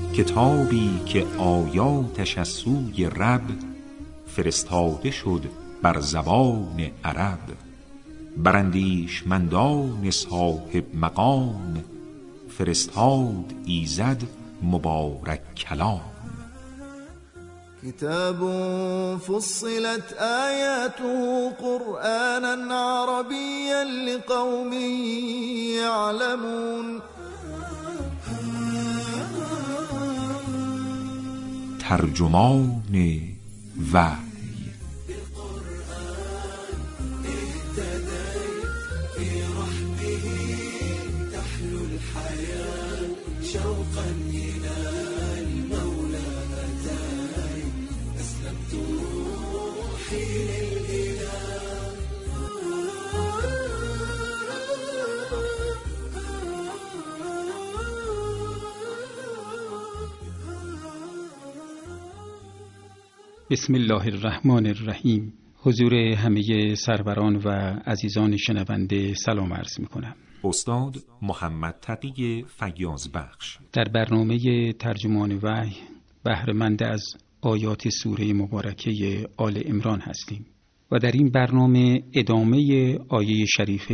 کتابی که آیاتش از سوی رب فرستاده شد بر زبان عرب، بر اندیشمندان صاحب مقام فرستاد ایزد مبارک کلام. كتاب فصلت آياته قرآنا عربيا لقوم يعلمون. ترجمان وحی. بسم الله الرحمن الرحیم. حضور همه سروران و عزیزان شنونده سلام عرض می‌کنم. استاد محمد تقی فیاض بخش در برنامه ترجمان وحی بهره‌مند از آیات سوره مبارکه آل عمران هستیم و در این برنامه ادامه آیه شریفه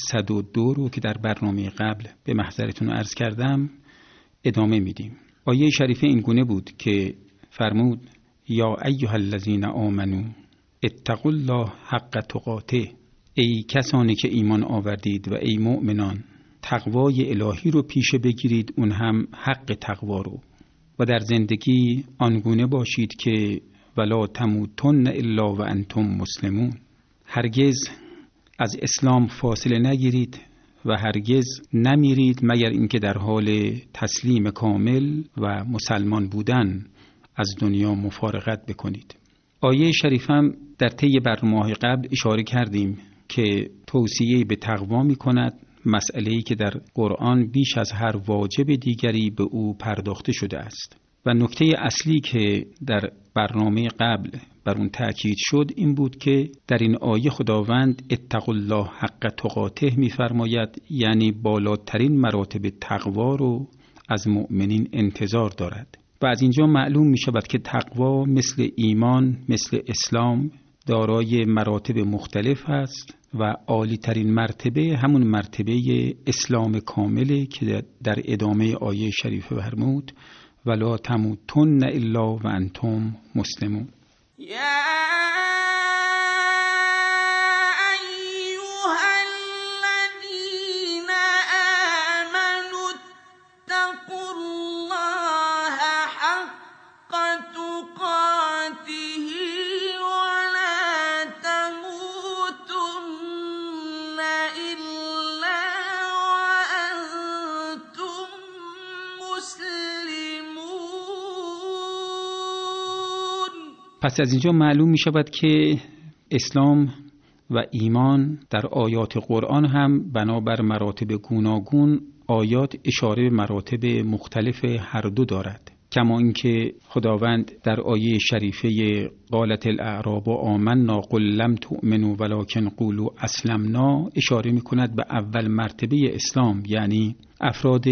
102 رو که در برنامه قبل به محضرتون عرض کردم ادامه میدیم. آیه شریفه این گونه بود که فرمود یا ایها الذین آمنو اتقوا الله حق تقاته، ای کسانی که ایمان آوردید و ای مؤمنان تقوای الهی رو پیشه بگیرید، اون هم حق تقوا رو، و در زندگی آنگونه باشید که ولا تموتن الا و انتم مسلمون، هرگز از اسلام فاصله نگیرید و هرگز نمیرید مگر اینکه در حال تسلیم کامل و مسلمان بودن از دنیا مفارقت بکنید. آیه شریفم در طی برنامه‌های قبل اشاره کردیم که توصیه به تقوا می‌کند، مسئله‌ای که در قرآن بیش از هر واجب دیگری به او پرداخته شده است. و نکته اصلی که در برنامه قبل بر اون تأکید شد این بود که در این آیه خداوند اتقوا الله حق تقاته می‌فرماید، یعنی بالاترین مراتب تقوا رو از مؤمنین انتظار دارد. و از اینجا معلوم می شود که تقوا مثل ایمان، مثل اسلام دارای مراتب مختلف است و عالی ترین مرتبه همون مرتبه اسلام کامله که در ادامه آیه شریفه فرمود ولا تموتن الا و انتم مسلمون. پس از اینجا معلوم می شود که اسلام و ایمان در آیات قرآن هم بنابر مراتب گوناگون آیات اشاره به مراتب مختلف هر دو دارد، کما اینکه خداوند در آیه شریفه قالت الاعراب آمنا قل لم تؤمنوا ولکن قولوا اسلمنا اشاره می کند به اول مرتبه اسلام، یعنی افراد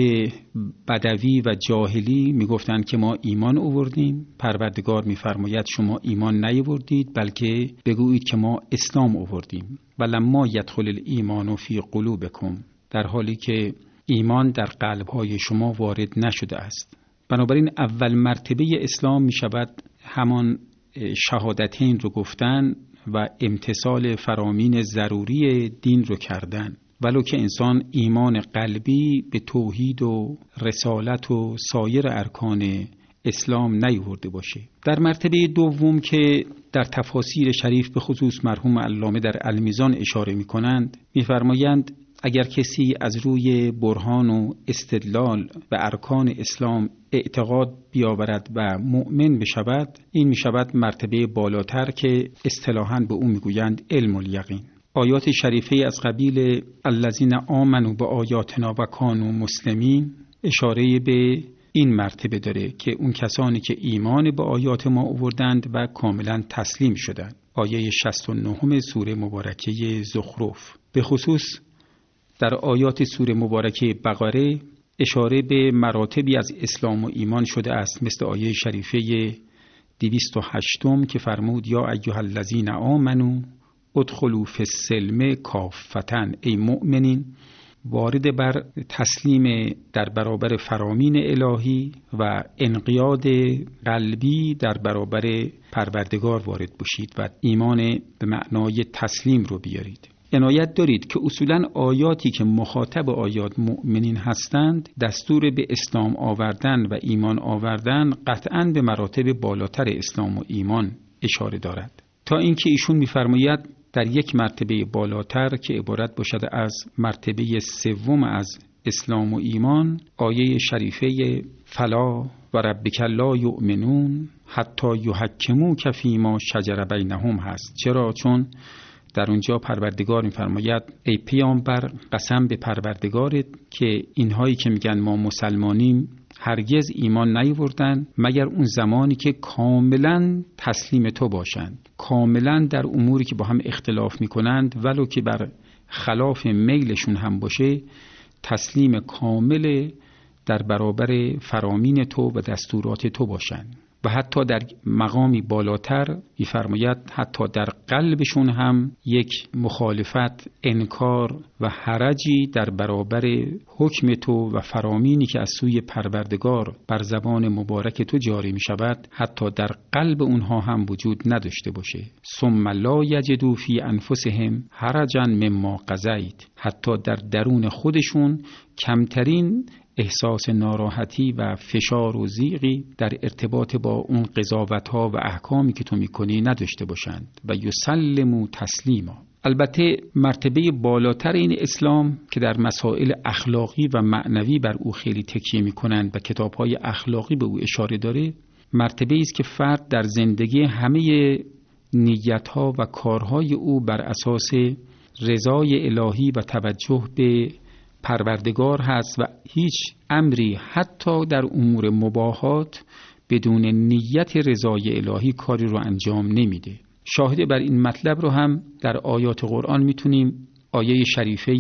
بدوی و جاهلی میگفتند که ما ایمان آوردیم، پروردگار میفرماید شما ایمان نیاوردید بلکه بگویید که ما اسلام آوردیم. ولما یدخل الایمان فی قلوبکم، در حالی که ایمان در قلب‌های شما وارد نشده است. بنابراین اول مرتبه اسلام میشود همان شهادتین رو گفتن و امتثال فرامین ضروری دین رو کردن، ولو که انسان ایمان قلبی به توحید و رسالت و سایر ارکان اسلام نیاورده باشه. در مرتبه دوم که در تفاسیر شریف به خصوص مرحوم علامه در المیزان اشاره می‌کنند، می‌فرمایند اگر کسی از روی برهان و استدلال به ارکان اسلام اعتقاد بیاورد و مؤمن بشود، این می‌شود مرتبه بالاتر که اصطلاحاً به او می‌گویند علم الیقین. آیات شریفه از قبیل الذین آمنوا بآیاتنا و کانوا مسلمین اشاره به این مرتبه داره که اون کسانی که ایمان به آیات ما آوردند و کاملا تسلیم شدند. آیه 69 سوره مبارکه زخرف. به خصوص در آیات سوره مبارکه بقره اشاره به مراتبی از اسلام و ایمان شده است، مثل آیه شریفه 208 که فرمود یا ایها الذین آمنوا ادخلوا فی السلم کافة، ای مؤمنین وارد بر تسلیم در برابر فرامین الهی و انقیاد قلبی در برابر پروردگار وارد بشید و ایمان به معنای تسلیم رو بیارید. عنایت دارید که اصولاً آیاتی که مخاطب آیات مؤمنین هستند دستور به اسلام آوردن و ایمان آوردن قطعاً به مراتب بالاتر اسلام و ایمان اشاره دارد، تا اینکه ایشون می‌فرماید در یک مرتبه بالاتر که عبارت باشد از مرتبه سوم از اسلام و ایمان، آیه شریفه فلا و ربک لا یؤمنون حتی یحکموک فیما شجر بینهم هست. چرا؟ چون در اونجا پروردگار می‌فرماید ای پیامبر قسم به پروردگارت که اینهایی که میگن ما مسلمانیم هرگز ایمان نیاوردن مگر اون زمانی که کاملا تسلیم تو باشند، کاملا در اموری که با هم اختلاف میکنند ولو که بر خلاف میلشون هم باشه تسلیم کامل در برابر فرامین تو و دستورات تو باشند. و حتی در مقامی بالاتر می‌فرماید حتی در قلبشون هم یک مخالفت، انکار و حرجی در برابر حکم تو و فرامینی که از سوی پروردگار بر زبان مبارک تو جاری می‌شود حتی در قلب اونها هم وجود نداشته باشه. ثم لا یجدوا فی انفسهم حرجا مما قضیت، حتی در درون خودشون کمترین احساس ناراحتی و فشار و ضیقی در ارتباط با اون قضاوت‌ها و احکامی که تو می‌کنی نداشته باشند و یسلموا تسلیما. البته مرتبه بالاتر این اسلام که در مسائل اخلاقی و معنوی بر او خیلی تکیه می‌کنند و کتاب‌های اخلاقی به او اشاره داره، مرتبه‌ای است که فرد در زندگی همه نیت‌ها و کارهای او بر اساس رضای الهی و توجه به پروردگار هست و هیچ امری حتی در امور مباحات بدون نیت رضای الهی کاری رو انجام نمیده. شاهد بر این مطلب رو هم در آیات قرآن میتونیم آیه شریفه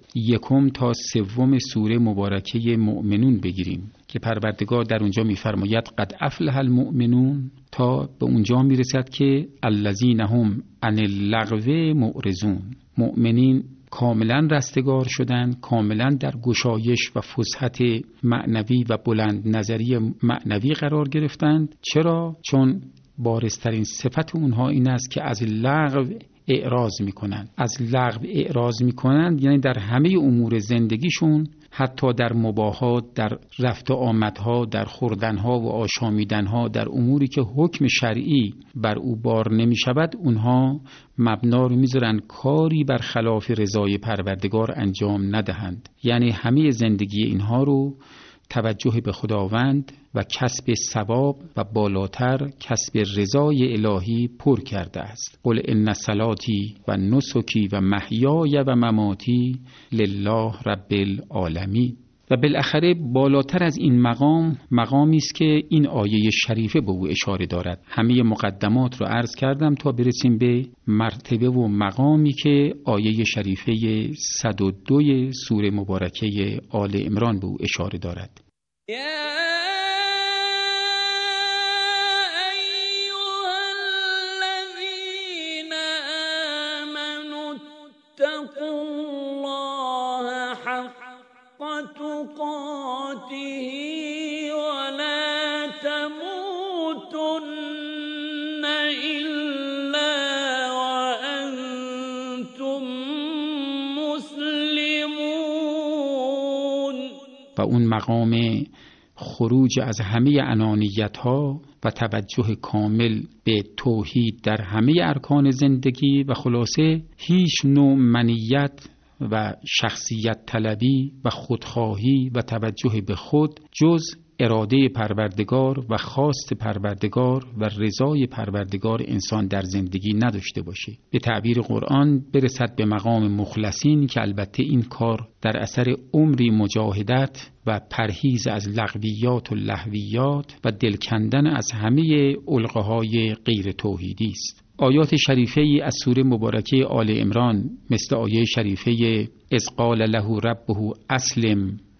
1 تا 3 سوره مبارکه مؤمنون بگیریم که پروردگار در اونجا میفرماید قد افلح المؤمنون تا به اونجا میرسد که الذین هم عن اللغو معرضون. مؤمنین کاملا رستگار شدن، کاملا در گشایش و فسحت معنوی و بلند نظری معنوی قرار گرفتند. چرا؟ چون بارزترین صفت اونها این است که از لغو اعراض میکنند. از لغو اعراض میکنند یعنی در همه امور زندگیشون، حتی در مباحات، در رفت و آمدها، در خوردنها و آشامیدنها، در اموری که حکم شرعی بر او بار نمی شود، اونها مبنا رو میذارن کاری بر خلاف رضای پروردگار انجام ندهند. یعنی همه زندگی اینها رو توجه به خداوند و کسب ثواب و بالاتر کسب رضای الهی پر کرده است. قل ان صلاتی و نسکی و محیای و مماتی لله رب العالمین. و بالاخره بالاتر از این مقامی است که این آیه شریفه به او اشاره دارد. همه مقدمات رو عرض کردم تا برسیم به مرتبه و مقامی که آیه شریفه 102 سوره مبارکه آل عمران به او اشاره دارد. ولا تموتن إلا وأنتم مسلمون. و اون مقام خروج از همه انانیت‌ها و توجه کامل به توحید در همه ارکان زندگی و خلاصه هیچ نوع منیت و شخصیت طلبی و خودخواهی و توجه به خود جز اراده پروردگار و خواست پروردگار و رضای پروردگار انسان در زندگی نداشته باشه. به تعبیر قرآن برسد به مقام مخلصین که البته این کار در اثر عمری مجاهدت و پرهیز از لغویات و لهویات و دل کندن از همه علقه‌های غیر توحیدی است. آیات شریفه ای از سوره مبارکه آل عمران مثل آیه شریفه اذ قال له ربه اسلم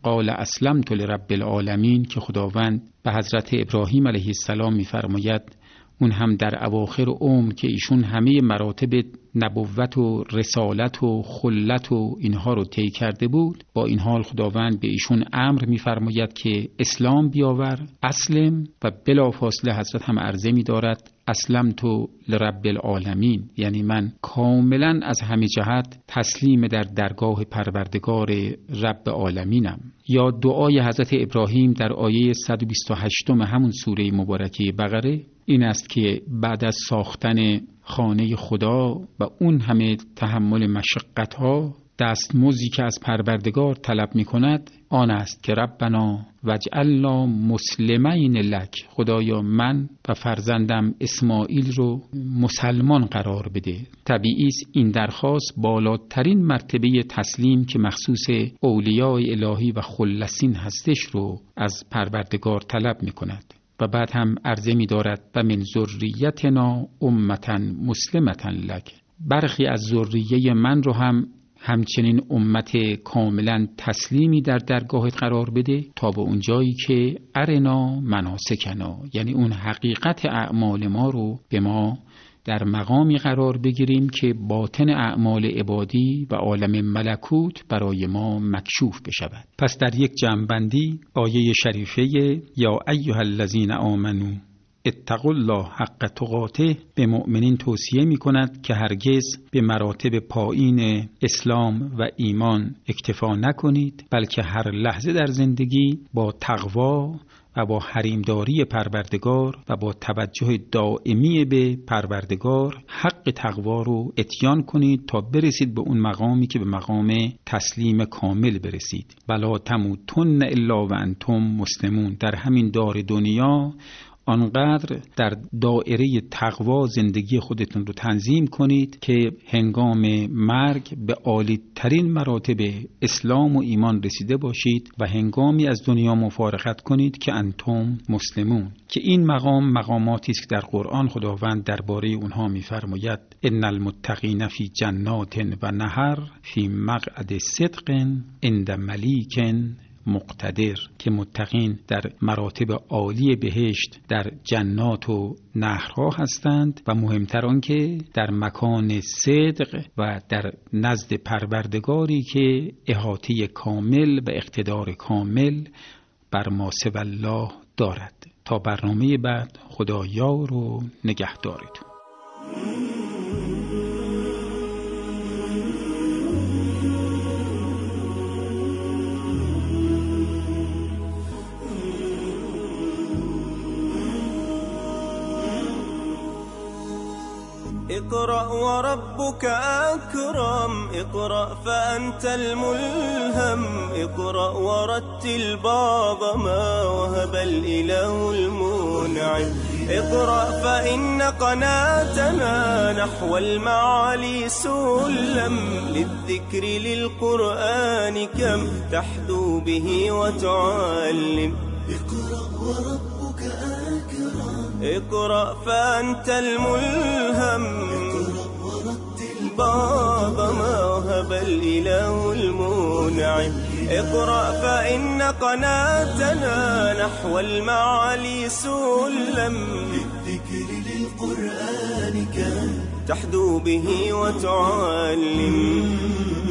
قال اسلمت لرب العالمین که خداوند به حضرت ابراهیم علیه السلام می‌فرماید اون هم در اواخر عمر که ایشون همه مراتب نبوت و رسالت و خلت و اینها رو طی کرده بود، با این حال خداوند به ایشون امر می‌فرماید که اسلام بیاور، اسلم، و بلافاصله حضرت هم عرضه می‌دارد اسلمت لرب العالمین، یعنی من کاملا از همه جهت تسلیم در درگاه پروردگار رب عالمینم. یا دعای حضرت ابراهیم در آیه 128 همون سوره مبارکه بقره این است که بعد از ساختن خانه خدا و اون همه تحمل مشقت‌ها، دستمزدی که از پروردگار طلب می‌کند آن است که ربنا وجعلنا مسلمین لک، خدایا من و فرزندم اسماعیل رو مسلمان قرار بده. طبیعی است این درخواست بالاترین مرتبه تسلیم که مخصوص اولیاء الهی و خلصین هستش رو از پروردگار طلب می‌کند. و بعد هم عرضه می دارد و من ذریتنا امتا مسلمتا لک، برخی از ذریه من رو هم همچنین امت کاملا تسلیمی در درگاهت قرار بده تا به اون جایی که ارنا مناسکنا، یعنی اون حقیقت اعمال ما رو به ما در مقامی قرار بگیریم که باطن اعمال عبادی و عالم ملکوت برای ما مکشوف بشود. پس در یک جمع‌بندی آیه شریفه یا ایها الذین آمنو اتقوا الله حق تقاته به مؤمنین توصیه می کند که هرگز به مراتب پایین اسلام و ایمان اکتفا نکنید، بلکه هر لحظه در زندگی با تقوا و با حریمداری پروردگار و با توجه دائمی به پروردگار حق تقوا رو اتیان کنید تا برسید به اون مقامی که به مقام تسلیم کامل برسید. ولا تموتن الا و انتم مسلمون، در همین دار دنیا آنقدر در دایره تقوا زندگی خودتون رو تنظیم کنید که هنگام مرگ به عالی ترین مراتب اسلام و ایمان رسیده باشید و هنگامی از دنیا مفارقت کنید که انتم مسلمون، که این مقاماتی است که در قرآن خداوند درباره اونها می‌فرماید ان المتقین فی جنات و نهر فی مقعد صدق عند ملیک مقتدر، که متقین در مراتب عالی بهشت در جنات و نهرها هستند و مهمتر آن که در مکان صدق و در نزد پروردگاری که احاطه کامل و اقتدار کامل بر ما سوی الله دارد. تا برنامه بعد، خدا یار و نگهدارتون. اقرأ وربك أكرم، اقرأ فأنت الملهم، اقرأ ورتل بعض ما وهب الإله المنعم، اقرأ فإن قناتنا نحو المعالي سلم، للذكر للقرآن كم تحدو به وتعلم، اقرأ وربك أكرم، اقرأ فأنت الملهم، باب ما وهب الإله المنعم، اقرأ فإن قناتنا نحو المعالي سلم، للذكر للقرآن كم تحدو به وتعلم.